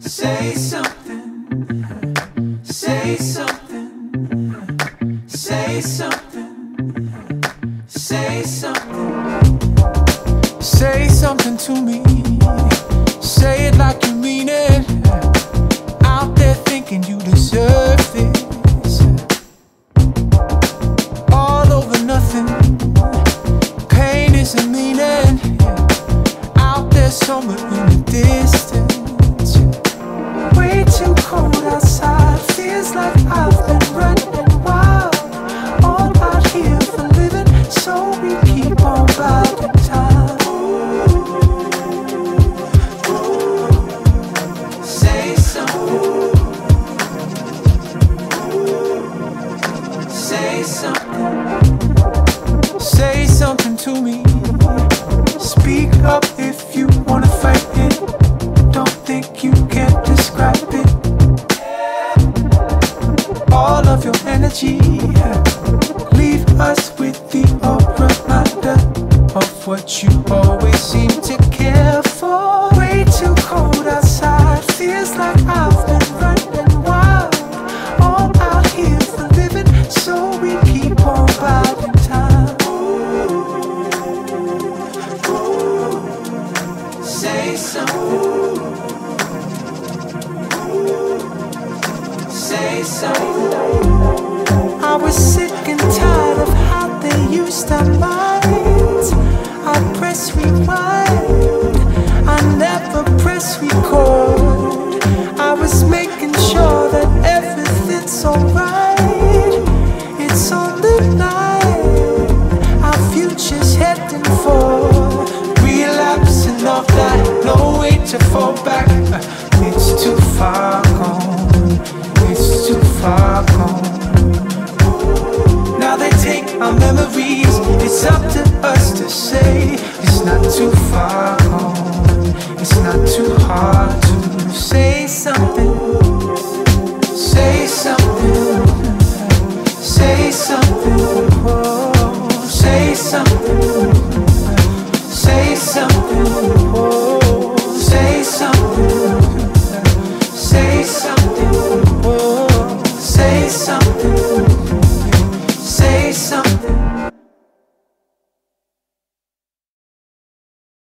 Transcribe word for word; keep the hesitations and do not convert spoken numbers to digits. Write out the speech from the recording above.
Say something, say something, say something, say something. Say something to me, say it like you mean it. Out there thinking you deserve this. All over nothing, pain isn't meaning. Out there somewhere in the distance. Way too cold outside, feels like I've been running wild. All out here for living, so we keep on biding time. Say something, say something, say something to me. Speak up if you wanna fight it. Don't think you can't describe it. All of your energy, leave us with the reminder of what you always seem to care for. Way too cold outside, feels like I've been running wild. All out here for living, so we keep on biding time. Say something, say something. I was sick and tired of how they used our minds. I press rewind, I never press record. I was making sure that everything's alright. It's on the line, our future's heading for relapsing off that, no way to fall back. It's too far gone, it's too far gone. Now they take our memories, it's up to us to say it's not too far gone, it's not too hard to say something, say something, say something.